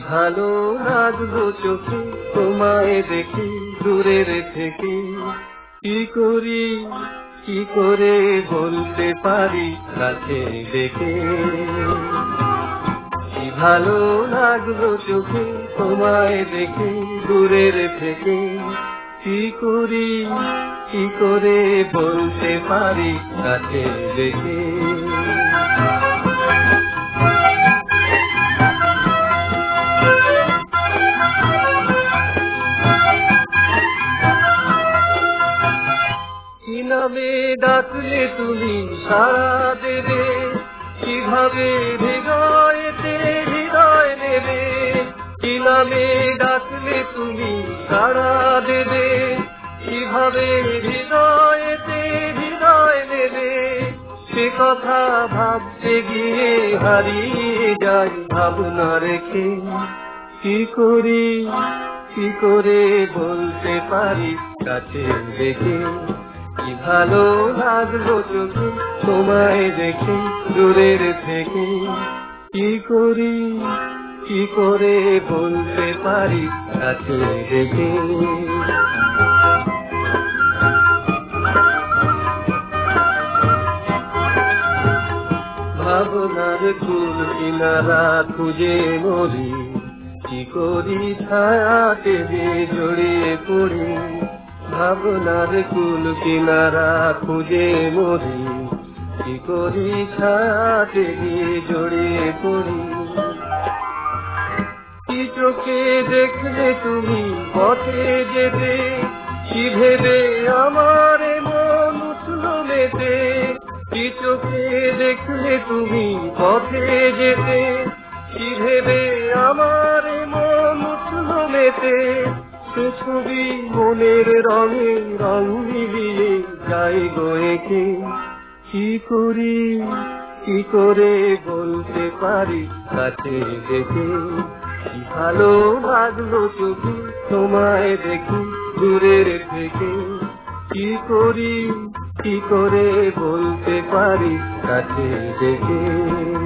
ভালো লাগলো চোখে তোমায় দেখে দূরের থেকে, কি করি কি করে বলতে পারি কাছে দেখে। কি ভালো লাগলো চোখে তোমায় দেখে দূরের থেকে, কি করি কি করে বলতে পারি কাছে দেখে। কি নামে ডাকলে তুমি সাড়া দেবে, কিভাবে হৃদয়েতে হৃদয় নেবে। কি নামে ডাকলে তুমি সাড়া দেবে, কিভাবে হৃদয়েতে হৃদয় নেবে। সে কথা ভাবতে গিয়ে হারিয়ে যাই ভাবনা রেখে, কি করি কি করে বলতে পারি কাছে দেখে। কি ভালো লাগলো চোখে তোমায় দেখে দূরের থেকে, কি করি কি করে বলতে পারি কাছে দেখে। ভাবনার কুল কিনারা খুঁজে মরি, কি করি ছায়াতে যে জড়িয়ে পড়ি। ভাবনার কুল কিনারা খুঁজে মরি, কি করি ছায়াতে যে জড়িয়ে পড়ি। কি চোখে দেখলে তুমি পথে যেতে, কি ভেবে আমার মন উঠল মেতে। কি চোখে দেখলে তুমি পথে যেতে, কি ভেবে আমার মন উঠল মেতে। সে ছবি মনের রঙে রং মিলিয়ে যাই গো এঁকে, কি করি কি করে বলতে পারি কাছে দেখে। কি ভালো লাগলো চোখে তোমায় দেখি দূরের থেকে, কি করি কি করে বলতে পারি কাছে দেখে।